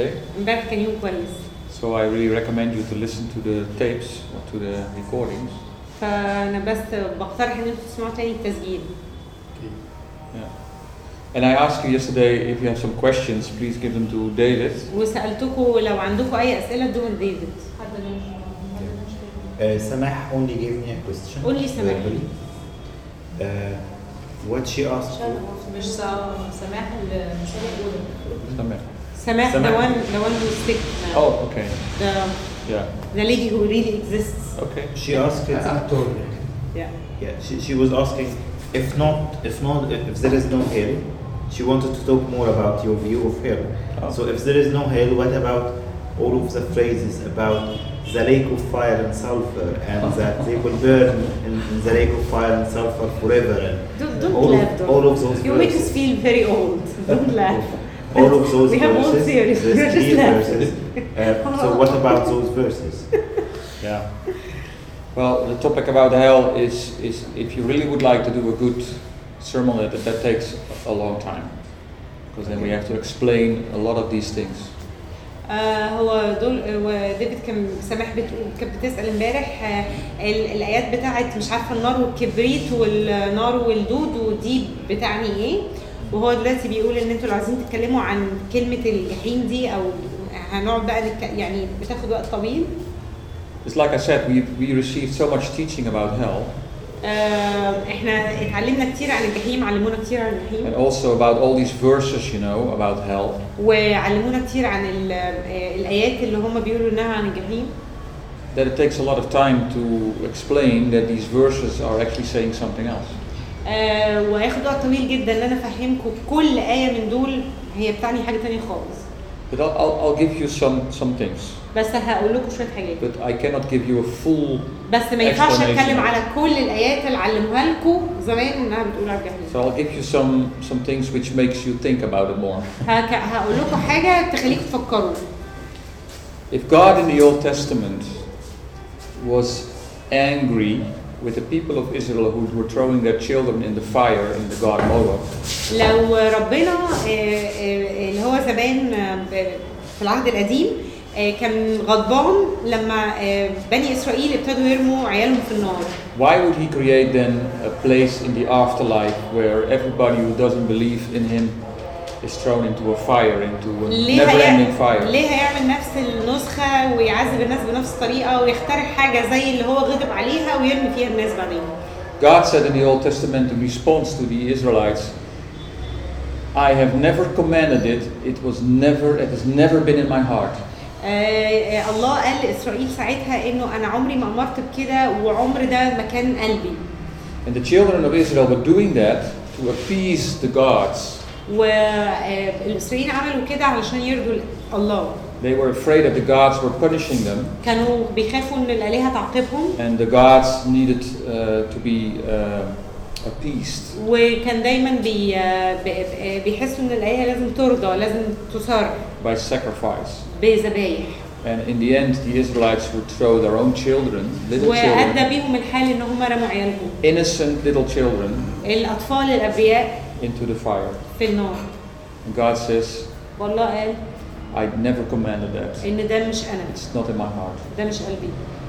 امبارح كان يوم كويس. So I really recommend you to listen to the tapes or to the recordings. فأنا بس بقترح إن أنتوا تسمعوا تاني التسجيل. Yeah. And I asked you yesterday if you have some questions, please give them to David. وسألتكم لو عندكم أي أسئلة ادوها لديفيد. Samah only gave me a question. Only Samah. What she asked. مش سماح المثال الأولى. Samah, the one who is sick now. Oh, okay. The lady who really exists. Okay. She asked it. Yeah. Yeah. She was asking if there is no hell. She wanted to talk more about your view of hell. Oh. So if there is no hell, what about all of the phrases about the lake of fire and sulfur, and that they will burn in the lake of fire and sulfur forever, and don't laugh. All of those. You make us feel very old. Don't laugh. All of those we verses. have old theories. There's Just 3 laugh. verses. So what about those verses? Yeah. Well, the topic about hell is if you really would like to do a good sermon, that takes a long time, because then we have to explain a lot of these things. هو ديفيد كان سامح كانت بتسأل امبارح الآيات بتاعت مش عارفة النار والكبريت والنار والدود ودي بتعني ايه، وهو دلوقتي بيقول ان انتوا لو عايزين تتكلموا عن كلمة الجحيم دي او هنقعد بقى يعني بتاخد وقت طويل. It's like I said, we received so much teaching about hell. احنا اتعلمنا كتير عن الجحيم، علمونا كتير عن الجحيم. And also about all these verses, about hell. وعلمونا كتير عن الآيات اللي هم بيقولوا انها عن الجحيم. That it takes a lot of time to explain that these verses are actually saying something else. وهياخد وقت طويل جدا ان انا افهمكم كل آية من دول هي بتعني حاجة تانية خالص. But I'll give you some things. بس هقول لكم شوية حاجات. But I cannot give you a full. بس ما ينفعش اتكلم على كل الآيات اللي علموها لكم زمان انها بتقول على الجحيم. So I'll give you some things which makes you think about it more. هقول لكم حاجة تخليكم تفكروا. If God in the Old Testament was angry with the people of Israel who were throwing their children in the fire in the god Moloch. لو ربنا اللي هو زمان في العهد القديم كان غضبان لما بني إسرائيل ابتدوا يرموا عيالهم في النار. Why would he create then a place in the afterlife where everybody who doesn't believe in him is thrown into a fire, into a never-ending fire? ليه هيعمل نفس النسخة ويعذب الناس بنفس الطريقة ويخترع حاجة زي اللي هو غضب عليها ويرمي فيها الناس بعدين؟ God said in the Old Testament in response to the Israelites, I have never commanded it. It has never been in my heart. الله قال لإسرائيل ساعتها إنه أنا عمري ما أمرت بكده وعمر ده مكان قلبي. And the children of Israel were doing that to appease the gods. والإسرائيليين عملوا كده علشان يرضوا الله. They were afraid that the gods were punishing them. كانوا بيخافوا إن الآلهة تعاقبهم. And the gods needed to be appeased. وكان دايما بيحسوا إن الآلهة لازم ترضى، لازم تصر. By sacrifice. بذبايح. And in the end, the Israelites would throw their own children, little وأدى children, بيهم الحال إن هم رموا عيالهم. innocent little children, الأطفال الأبرياء into the fire. في النار. And God says, والله قال I never commanded that. إن ده مش أنا. It's not in my heart. ده مش قلبي.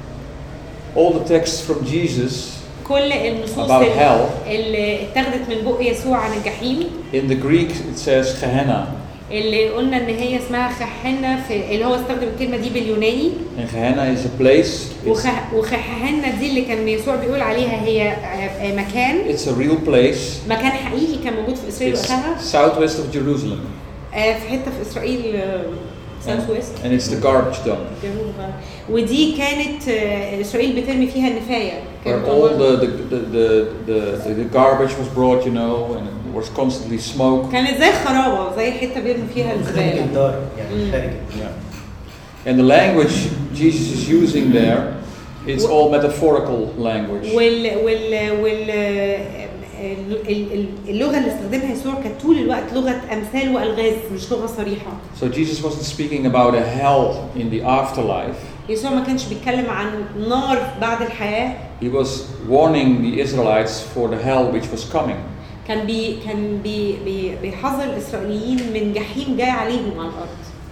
All the texts from Jesus كل النصوص اللي اتاخدت من بق يسوع عن الجحيم. In the Greek it says Gehenna. اللي قلنا ان هي اسمها خحنة في اللي هو استخدم الكلمة دي باليوناني. And Gehenna is a place. وخحنة دي اللي كان يسوع بيقول عليها هي مكان. It's a real place. مكان حقيقي كان موجود في إسرائيل وقتها. Southwest of Jerusalem. في حتة في إسرائيل southwest. And it's the garbage dump. ودي كانت إسرائيل بترمي فيها النفاية. Where all the garbage was brought, and there was constantly smoke. كانت زي خرابة، زي حتة بيرمي فيها الزبالة. And the language Jesus is using there, it's all metaphorical language. اللغة اللي استخدمها يسوع كانت طول الوقت لغة أمثال وألغاز، مش لغة صريحة. So Jesus wasn't speaking about a hell in the afterlife. يسوع ما كانش بيتكلم عن نار بعد الحياة. He was warning the Israelites for the hell which was coming. كان بيحذر الإسرائيليين من جحيم جاي عليهم على الأرض.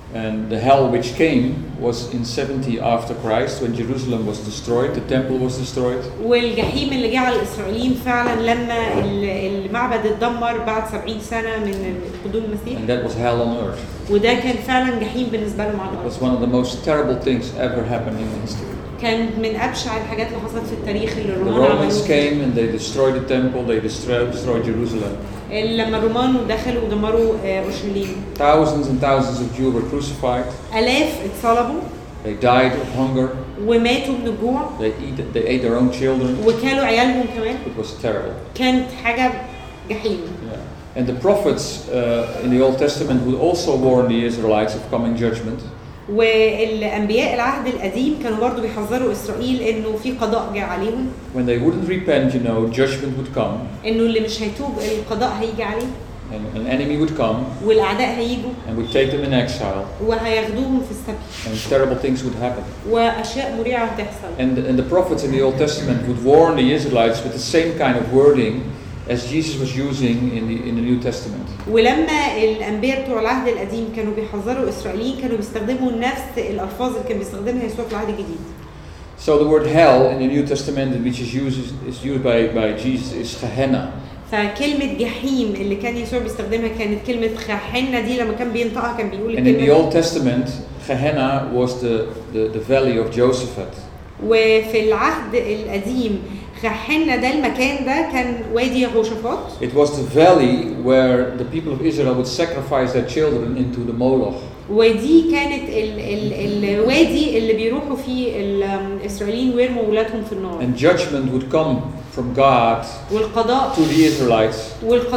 And the hell which came was in 70 after Christ, when Jerusalem was destroyed, the temple was destroyed. والجحيم اللي جه على الإسرائيليين فعلا لما المعبد اتدمر بعد 70 سنة من قدوم المسيح. And that was hell on earth. وده كان فعلا جحيم بالنسبة لهم على It الأرض. was one of the most terrible things ever happened in history. كان من أبشع الحاجات اللي حصلت في التاريخ اللي The الرومان Romans عملوها. came and they destroyed the temple, they destroyed Jerusalem. لما الرومان دخلوا ودمروا أورشليم. Thousands and thousands of Jews were crucified. آلاف اتصلبوا. They died of hunger. وماتوا من الجوع. They ate their own children. وكلوا عيالهم كمان. It was terrible. كانت حاجة جحيم. Yeah. And the prophets in the Old Testament would also warn the Israelites of coming judgment. والأنبياء العهد القديم كانوا برضو بيحذروا إسرائيل إنه في قضاء جاي عليهم. When they wouldn't repent, you know, judgment would come. إنه اللي مش هيتوب القضاء هيجي عليه. And an enemy would come. والأعداء هيجوا. And would take them in exile. وهياخدوهم في السبي. And terrible things would happen. وأشياء مريعة هتحصل. And the prophets in the Old Testament would warn the Israelites with the same kind of wording as Jesus was using in the New Testament. ولما الأنبياء بتوع العهد القديم كانوا بيحذروا إسرائيليين كانوا بيستخدموا نفس الألفاظ اللي كان بيستخدمها يسوع في العهد الجديد. So the word hell in the New Testament, which is used by Jesus, is Gehenna. فكلمة جحيم اللي كان يسوع بيستخدمها كانت كلمة خحنة دي لما كان بينطقها كان بيقول And in the الكلمة. Old Testament, Gehenna was the valley of Josaphat. وفي العهد القديم خحنة ده المكان ده كان وادي يهوشافاط. It was the valley where the people of Israel would sacrifice their children into the Moloch. ودي كانت الوادي اللي بيروحوا فيه الإسرائيليين ويرموا ولادهم في النار. And judgment would come from God والقضاء to the Israelites.